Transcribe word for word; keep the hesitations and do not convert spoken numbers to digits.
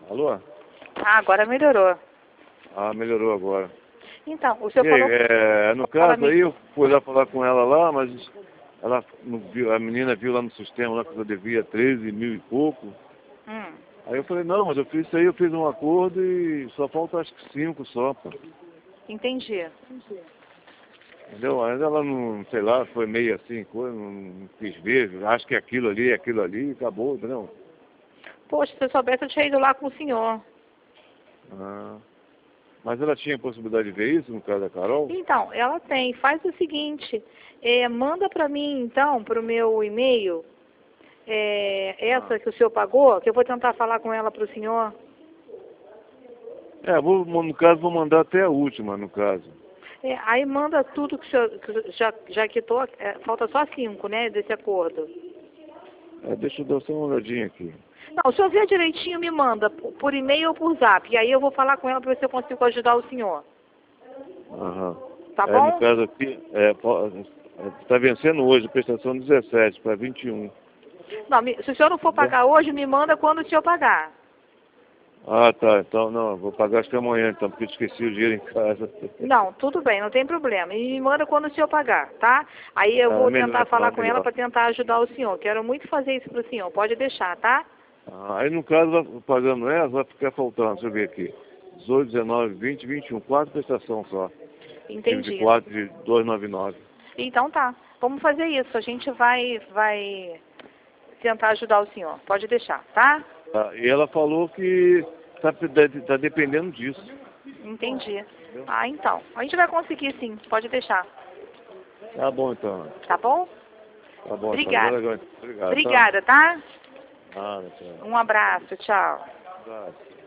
Alô? Ah, agora melhorou. Ah, melhorou agora. Então, o senhor E aí, falou... é, no Fala, caso aí, eu fui lá falar com ela lá, mas ela não viu, a menina viu lá no sistema lá que eu devia treze mil e pouco. Hum. Aí eu falei, não, mas eu fiz isso aí, eu fiz um acordo e só falta acho que cinco só, pô. Entendi. Entendeu? Ainda ela não, sei lá, foi meio assim, coisa, não, não quis ver, acho que é aquilo ali, é aquilo ali, e acabou, entendeu? Poxa, se eu soubesse, eu tinha ido lá com o senhor. Ah, mas ela tinha possibilidade de ver isso no caso da Carol? Então, ela tem. Faz o seguinte, é, manda para mim, então, para o meu e-mail, é, essa Ah. que o senhor pagou, que eu vou tentar falar com ela para o senhor. É, vou, no caso, vou mandar até a última, no caso. É, aí manda tudo que o senhor que já, já quitou, é, falta só cinco, né, desse acordo. É, deixa eu dar só uma olhadinha aqui. Não, se eu ver direitinho, me manda, por, por e-mail ou por zap. E aí eu vou falar com ela para ver se eu consigo ajudar o senhor. Aham. Tá É, no bom? caso aqui, é, está vencendo hoje, prestação dezessete para vinte e um. Não, me, se o senhor não for Entendeu? pagar hoje, me manda quando o senhor pagar. Ah, tá. Então, não, vou pagar acho que amanhã, então, porque eu esqueci o dinheiro em casa. Não, tudo bem, não tem problema. E me manda quando o senhor pagar, tá? Aí eu Ah, vou melhor, tentar falar então, com ela melhor. para tentar ajudar o senhor. Quero muito fazer isso pro senhor. Pode deixar, tá? Ah, aí, no caso, vai- pagando essa, vai ficar faltando, deixa eu ver aqui. dezoito, dezenove, vinte, vinte e um. Quatro prestações só. Tive de Entendi. quatro de duzentos e noventa e nove. Então tá. Vamos fazer isso. A gente vai, vai tentar ajudar o senhor. Pode deixar, tá? Ah, e ela falou que está tá tá dependendo disso. Entendi. Ah, então. A gente vai conseguir sim. Pode deixar. Tá bom, então. Tá bom? Tá bom, então. Obrigada. Obrigado, obrigado, tá? Obrigada, tá? Ah, tchau. Um abraço. Tchau. Abraço.